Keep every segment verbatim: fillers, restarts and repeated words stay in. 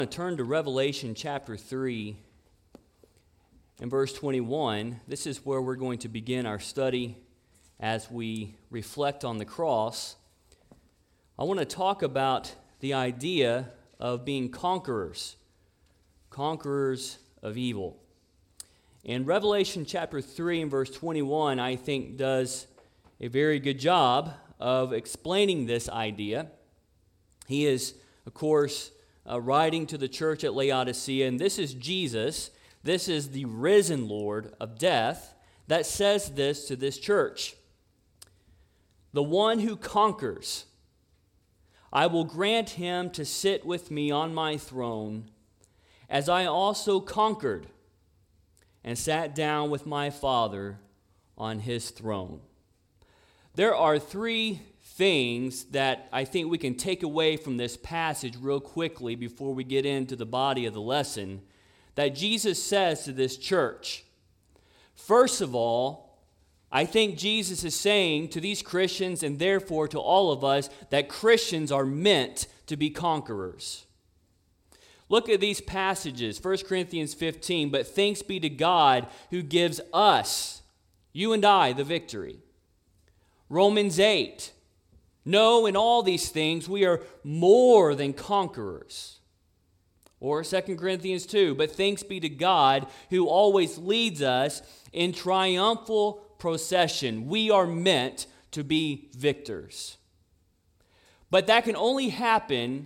I'm going to turn to Revelation chapter three and verse twenty-one. This is where we're going to begin our study as we reflect on the cross. I want to talk about the idea of being conquerors, conquerors of evil. And Revelation chapter three and verse twenty-one, I think, does a very good job of explaining this idea. He is, of course, Uh, writing to the church at Laodicea, and this is Jesus, this is the risen Lord of death, that says this to this church. The one who conquers, I will grant him to sit with me on my throne, as I also conquered and sat down with my Father on his throne. There are three things that I think we can take away from this passage real quickly before we get into the body of the lesson that Jesus says to this church. First of all, I think Jesus is saying to these Christians and therefore to all of us that Christians are meant to be conquerors. Look at these passages, First Corinthians fifteen, but thanks be to God who gives us, you and I, the victory. Romans eight, no, in all these things we are more than conquerors. Or Second Corinthians two, but thanks be to God who always leads us in triumphal procession. We are meant to be victors. But that can only happen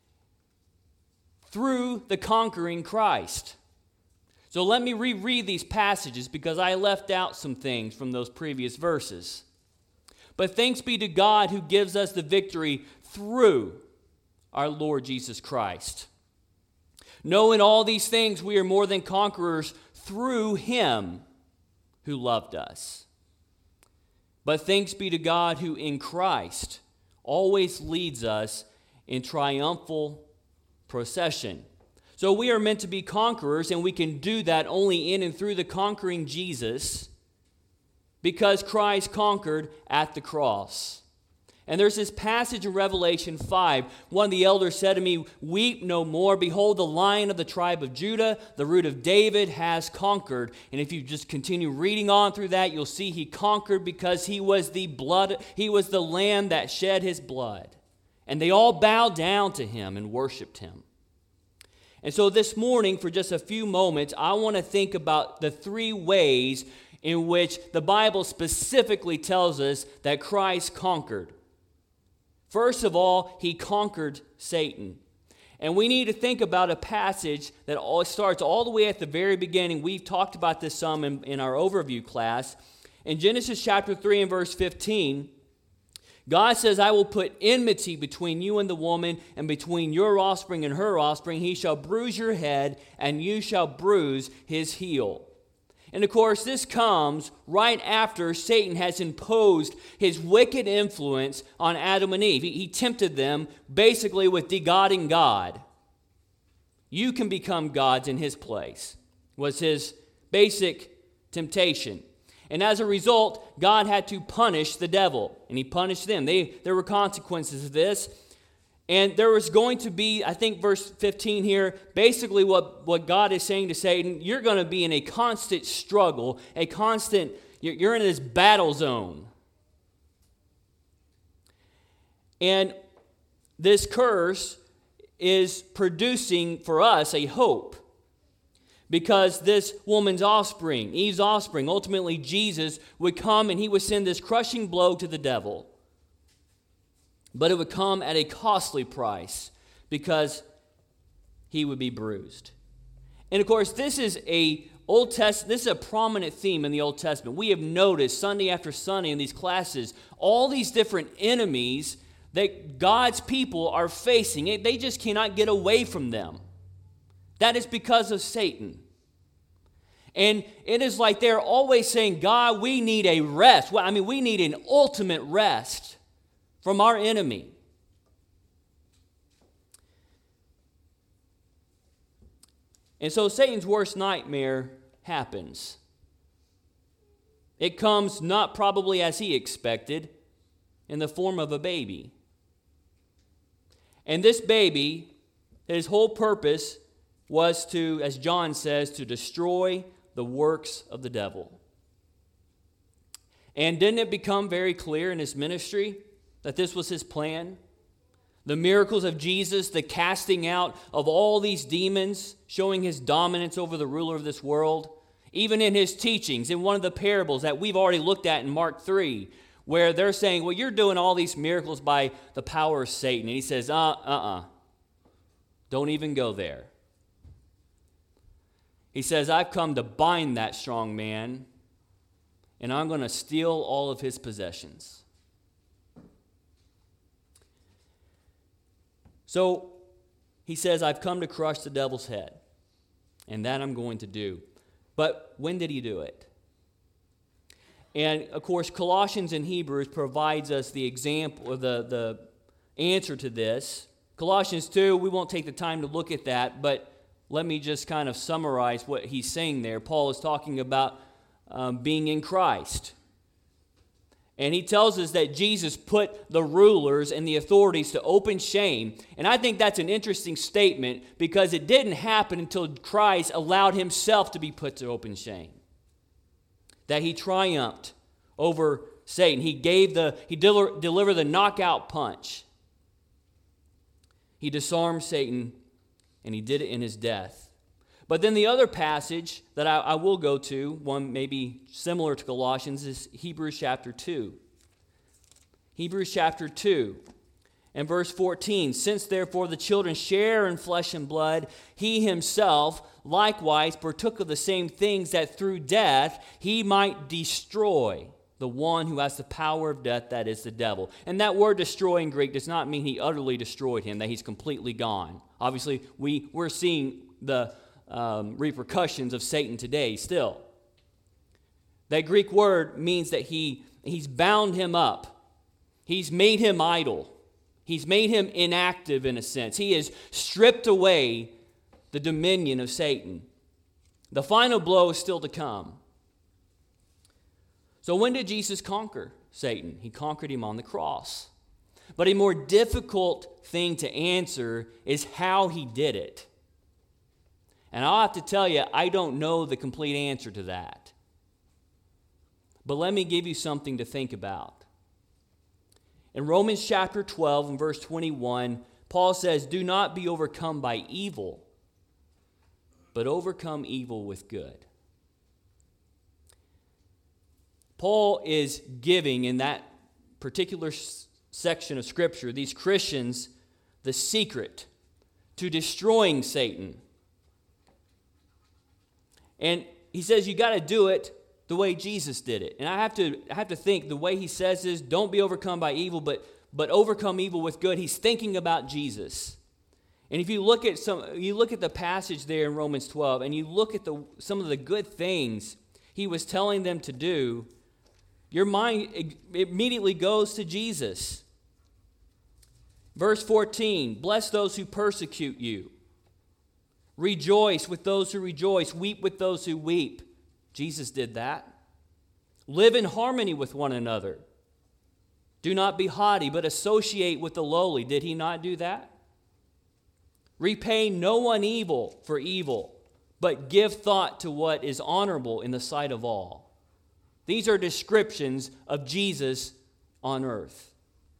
through the conquering Christ. So let me reread these passages because I left out some things from those previous verses. But thanks be to God who gives us the victory through our Lord Jesus Christ. No, in all these things we are more than conquerors through him who loved us. But thanks be to God who in Christ always leads us in triumphal procession. So we are meant to be conquerors, and we can do that only in and through the conquering Jesus, because Christ conquered at the cross. And there's this passage in Revelation five. One of the elders said to me, "Weep no more. Behold, the Lion of the tribe of Judah, the root of David, has conquered." And if you just continue reading on through that, you'll see he conquered because he was the blood, he was the Lamb that shed his blood. And they all bowed down to him and worshiped him. And so this morning, for just a few moments, I want to think about the three ways in which the Bible specifically tells us that Christ conquered. First of all, he conquered Satan. And we need to think about a passage that all starts all the way at the very beginning. We've talked about this some in, in our overview class. In Genesis chapter three and verse fifteen, God says, "I will put enmity between you and the woman, and between your offspring and her offspring. He shall bruise your head, and you shall bruise his heel." And of course, this comes right after Satan has imposed his wicked influence on Adam and Eve. He, he tempted them basically with de-godding God. You can become gods in his place, was his basic temptation. And as a result, God had to punish the devil, and he punished them. They, there were consequences of this. And there was going to be, I think verse fifteen here, basically what, what God is saying to Satan, you're going to be in a constant struggle, a constant, you're, you're in this battle zone. And this curse is producing for us a hope. Because this woman's offspring, Eve's offspring, ultimately Jesus, would come and he would send this crushing blow to the devil. But it would come at a costly price because he would be bruised. And of course, this is a Old Test, this is a prominent theme in the Old Testament. We have noticed Sunday after Sunday in these classes, all these different enemies that God's people are facing. They just cannot get away from them. That is because of Satan. And it is like they're always saying, God, we need a rest. Well, I mean, we need an ultimate rest from our enemy. And so Satan's worst nightmare happens. It comes not probably as he expected, in the form of a baby. And this baby His whole purpose was to, as John says, to destroy the works of the devil. And didn't it become very clear in his ministry that this was his plan? The miracles of Jesus, the casting out of all these demons, showing his dominance over the ruler of this world. Even in his teachings, in one of the parables that we've already looked at in Mark three, where they're saying, well, you're doing all these miracles by the power of Satan. And he says, uh, uh-uh. Don't even go there. He says, I've come to bind that strong man, and I'm going to steal all of his possessions. So he says, I've come to crush the devil's head, and that I'm going to do. But when did he do it? And of course, Colossians and Hebrews provides us the example, or the, the answer to this. Colossians two, we won't take the time to look at that, but let me just kind of summarize what he's saying there. Paul is talking about um, being in Christ. And he tells us that Jesus put the rulers and the authorities to open shame. And I think that's an interesting statement because it didn't happen until Christ allowed himself to be put to open shame. That he triumphed over Satan. He gave the he del- delivered the knockout punch. He disarmed Satan, and he did it in his death. But then the other passage that I, I will go to, one maybe similar to Colossians, is Hebrews chapter two. Hebrews chapter two and verse fourteen. Since therefore the children share in flesh and blood, he himself likewise partook of the same things, that through death he might destroy the one who has the power of death, that is the devil. And that word destroy in Greek does not mean he utterly destroyed him, that he's completely gone. Obviously, we, we're seeing the Um, repercussions of Satan today still. That Greek word means that he he's bound him up. He's made him idle. He's made him inactive in a sense. He has stripped away the dominion of Satan. The final blow is still to come. So when did Jesus conquer Satan? He conquered him on the cross. But a more difficult thing to answer is how he did it. And I'll have to tell you, I don't know the complete answer to that. But let me give you something to think about. In Romans chapter twelve and verse twenty-one, Paul says, do not be overcome by evil, but overcome evil with good. Paul is giving in that particular section of Scripture these Christians the secret to destroying Satan. And he says you got to do it the way Jesus did it. And I have to I have to think the way he says this, don't be overcome by evil, but but overcome evil with good. He's thinking about Jesus. And if you look at some you look at the passage there in Romans twelve and you look at the some of the good things he was telling them to do, your mind immediately goes to Jesus. Verse fourteen, bless those who persecute you. Rejoice with those who rejoice. Weep with those who weep. Jesus did that. Live in harmony with one another. Do not be haughty, but associate with the lowly. Did he not do that? Repay no one evil for evil, but give thought to what is honorable in the sight of all. These are descriptions of Jesus on earth.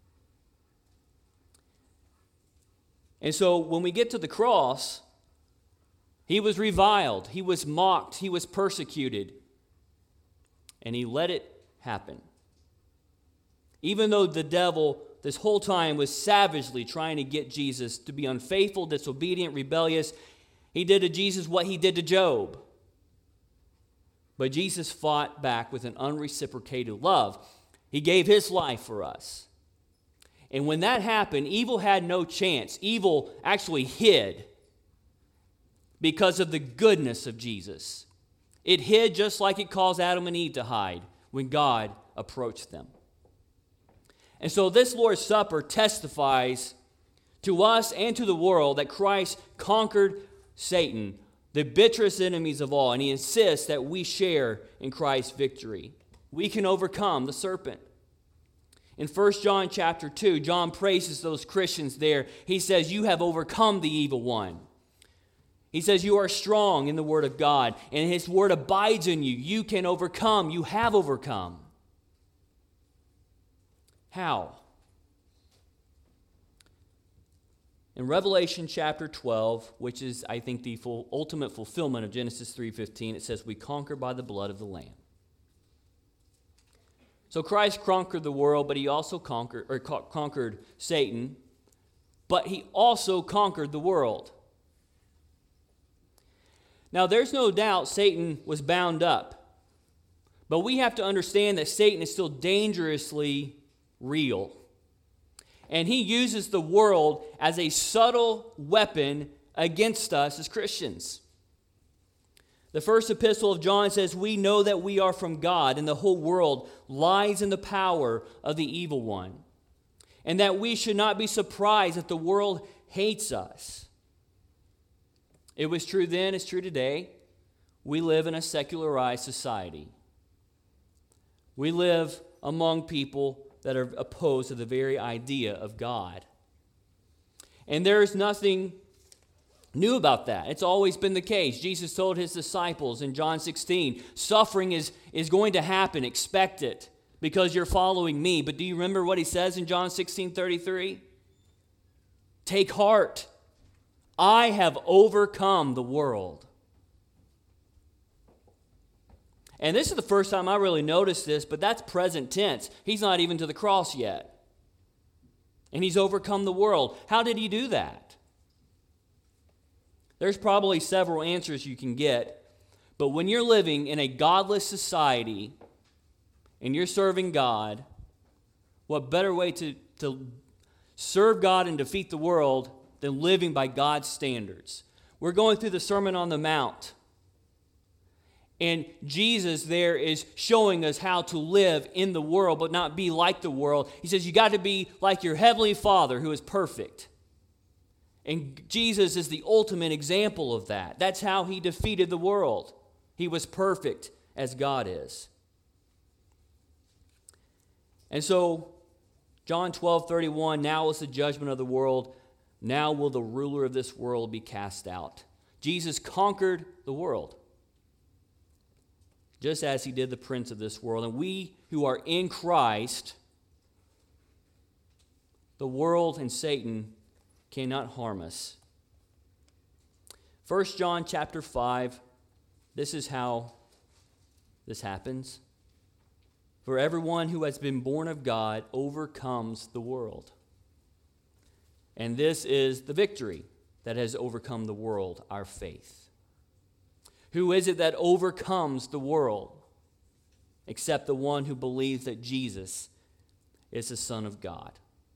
And so when we get to the cross, he was reviled, he was mocked, he was persecuted, and he let it happen. Even though the devil this whole time was savagely trying to get Jesus to be unfaithful, disobedient, rebellious, he did to Jesus what he did to Job. But Jesus fought back with an unreciprocated love. He gave his life for us. And when that happened, evil had no chance. Evil actually hid because of the goodness of Jesus. It hid just like it caused Adam and Eve to hide when God approached them. And so this Lord's Supper testifies to us and to the world that Christ conquered Satan, the bitterest enemies of all, and he insists that we share in Christ's victory. We can overcome the serpent. In First John chapter two, John praises those Christians there. He says, you have overcome the evil one. He says you are strong in the Word of God, and His Word abides in you. You can overcome. You have overcome. How? In Revelation chapter twelve, which is, I think, the full, ultimate fulfillment of Genesis three fifteen, it says, we conquer by the blood of the Lamb. So Christ conquered the world, but He also conquered, or co- conquered Satan, but He also conquered the world. Now, there's no doubt Satan was bound up, but we have to understand that Satan is still dangerously real. And he uses the world as a subtle weapon against us as Christians. The first epistle of John says, we know that we are from God, and the whole world lies in the power of the evil one, and that we should not be surprised that the world hates us. It was true then, it's true today. We live in a secularized society. We live among people that are opposed to the very idea of God. And there is nothing new about that. It's always been the case. Jesus told His disciples in John sixteen, suffering is, is going to happen. Expect it because you're following me. But do you remember what He says in John sixteen thirty-three? Take heart. I have overcome the world. And this is the first time I really noticed this, but that's present tense. He's not even to the cross yet. And He's overcome the world. How did He do that? There's probably several answers you can get, but when you're living in a godless society and you're serving God, what better way to, to serve God and defeat the world than living by God's standards? We're going through the Sermon on the Mount. And Jesus there is showing us how to live in the world, but not be like the world. He says you got to be like your Heavenly Father who is perfect. And Jesus is the ultimate example of that. That's how He defeated the world. He was perfect as God is. And so, John twelve thirty-one, now is the judgment of the world. Now will the ruler of this world be cast out. Jesus conquered the world, just as He did the prince of this world. And we who are in Christ, the world and Satan cannot harm us. First John chapter five, this is how this happens. For everyone who has been born of God overcomes the world. And this is the victory that has overcome the world, our faith. Who is it that overcomes the world? Except the one who believes that Jesus is the Son of God.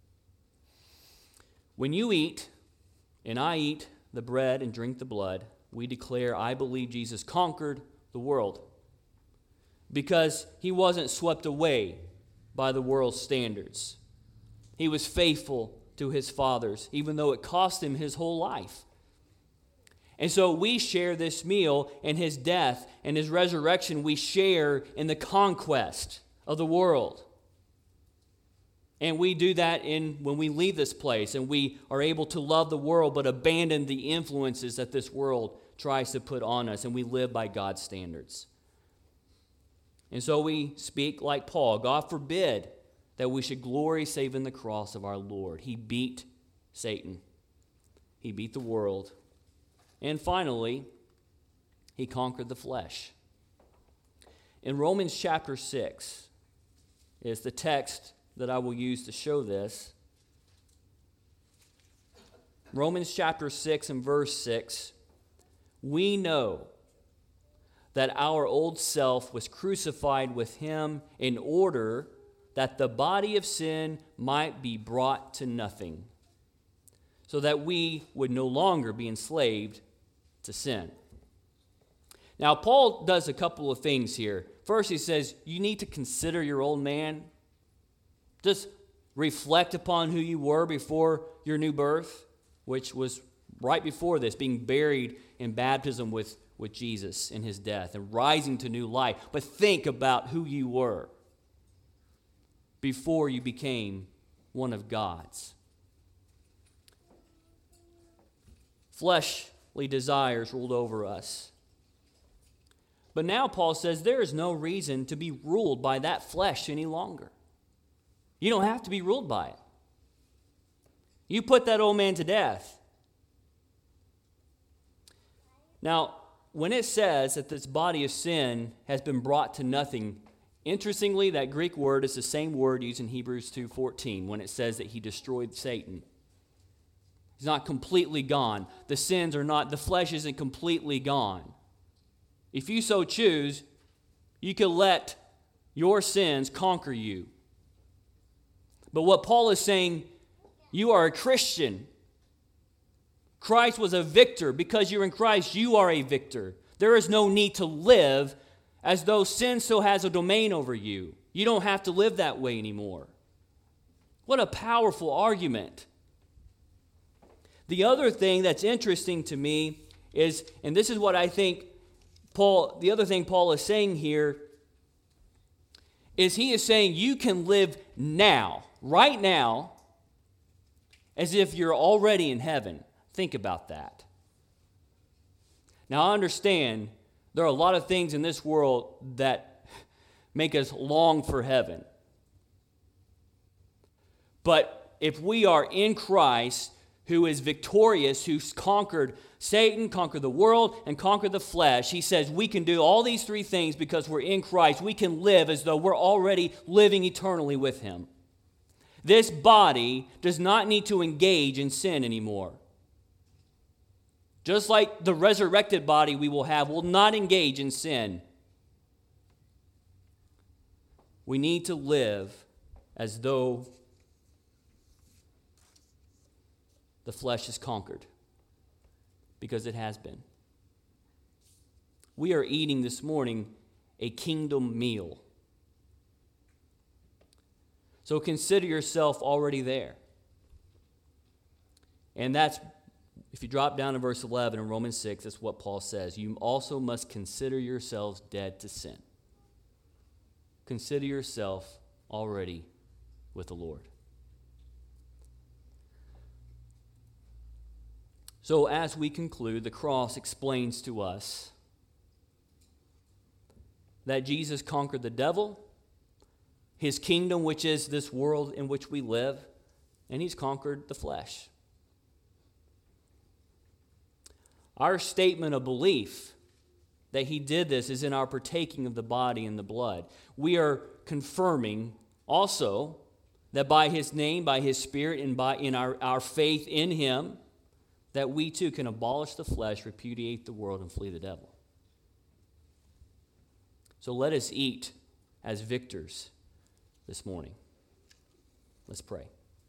When you eat, and I eat the bread and drink the blood, we declare, I believe Jesus conquered the world. Because He wasn't swept away by the world's standards. He was faithful to His Father's, even though it cost Him His whole life. And so we share this meal in His death and His resurrection. We share in the conquest of the world. And we do that in when we leave this place and we are able to love the world but abandon the influences that this world tries to put on us, and we live by God's standards. And so we speak like Paul. God forbid that we should glory save in the cross of our Lord. He beat Satan. He beat the world. And finally, He conquered the flesh. In Romans chapter six is the text that I will use to show this. Romans chapter six and verse six, we know that our old self was crucified with Him in order that the body of sin might be brought to nothing, so that we would no longer be enslaved to sin. Now, Paul does a couple of things here. First, he says, you need to consider your old man. Just reflect upon who you were before your new birth, which was right before this, being buried in baptism with, with Jesus in His death and rising to new life. But think about who you were. before you became one of God's. Fleshly desires ruled over us. But now Paul says there is no reason to be ruled by that flesh any longer. You don't have to be ruled by it. You put that old man to death. Now, when it says that this body of sin has been brought to nothing, interestingly, that Greek word is the same word used in Hebrews two fourteen when it says that he destroyed Satan. He's not completely gone. The sins are not, the flesh isn't completely gone. If you so choose, you can let your sins conquer you. But what Paul is saying, you are a Christian. Christ was a victor. Because you're in Christ, you are a victor. There is no need to live as though sin still has a domain over you. You don't have to live that way anymore. What a powerful argument. The other thing that's interesting to me is, and this is what I think Paul, the other thing Paul is saying here, is he is saying you can live now, right now, as if you're already in heaven. Think about that. Now, I understand there are a lot of things in this world that make us long for heaven. But if we are in Christ, who is victorious, who's conquered Satan, conquered the world, and conquered the flesh, he says we can do all these three things because we're in Christ. We can live as though we're already living eternally with him. This body does not need to engage in sin anymore. Just like the resurrected body we will have will not engage in sin. We need to live as though the flesh is conquered, because it has been. We are eating this morning a kingdom meal. So consider yourself already there. And that's, if you drop down to verse eleven in Romans six, that's what Paul says. You also must consider yourselves dead to sin. Consider yourself already with the Lord. So as we conclude, the cross explains to us that Jesus conquered the devil, his kingdom, which is this world in which we live, and he's conquered the flesh. Our statement of belief that he did this is in our partaking of the body and the blood. We are confirming also that by his name, by his spirit, and by in our, our faith in him, that we too can abolish the flesh, repudiate the world, and flee the devil. So let us eat as victors this morning. Let's pray.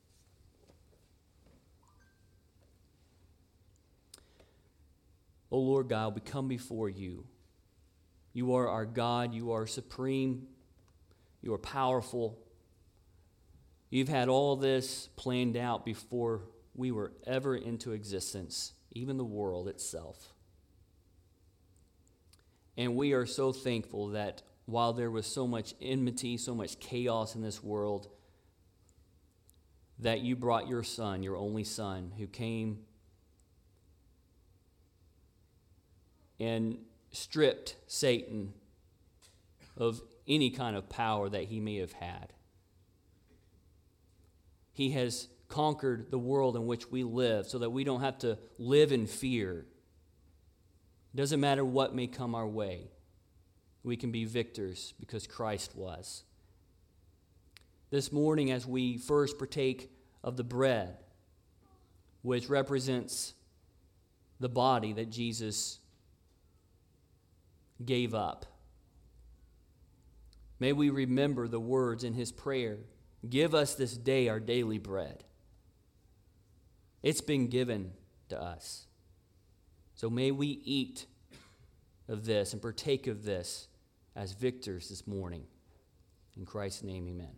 O Lord God, we come before you. You are our God. You are supreme. You are powerful. You've had all this planned out before we were ever into existence, even the world itself. And we are so thankful that while there was so much enmity, so much chaos in this world, that you brought your Son, your only Son, who came and stripped Satan of any kind of power that he may have had. He has conquered the world in which we live so that we don't have to live in fear. It doesn't matter what may come our way. We can be victors because Christ was. This morning, as we first partake of the bread, which represents the body that Jesus gave up, may we remember the words in his prayer, "Give us this day our daily bread." It's been given to us. So may we eat of this and partake of this as victors this morning. In Christ's name, amen.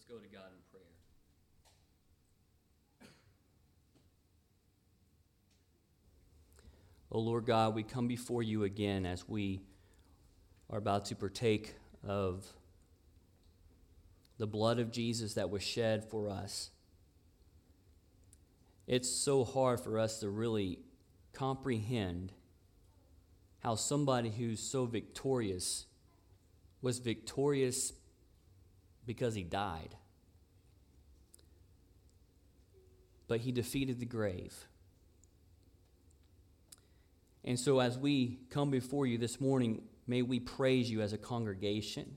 go to God in prayer. Oh Lord God, we come before you again as we are about to partake of the blood of Jesus that was shed for us. It's so hard for us to really comprehend how somebody who's so victorious was victorious because he died. But he defeated the grave. And so as we come before you this morning, may we praise you as a congregation.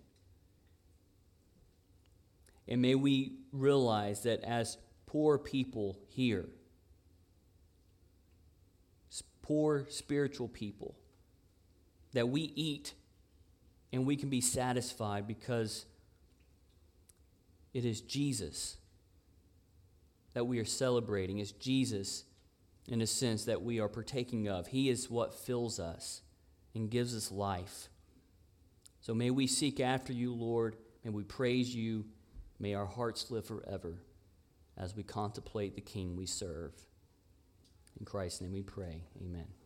And may we realize that as poor people here, poor spiritual people, that we eat and we can be satisfied because it is Jesus that we are celebrating. It's Jesus, in a sense, that we are partaking of. He is what fills us and gives us life. So may we seek after you, Lord. May we praise you. May our hearts live forever as we contemplate the King we serve. In Christ's name we pray. Amen.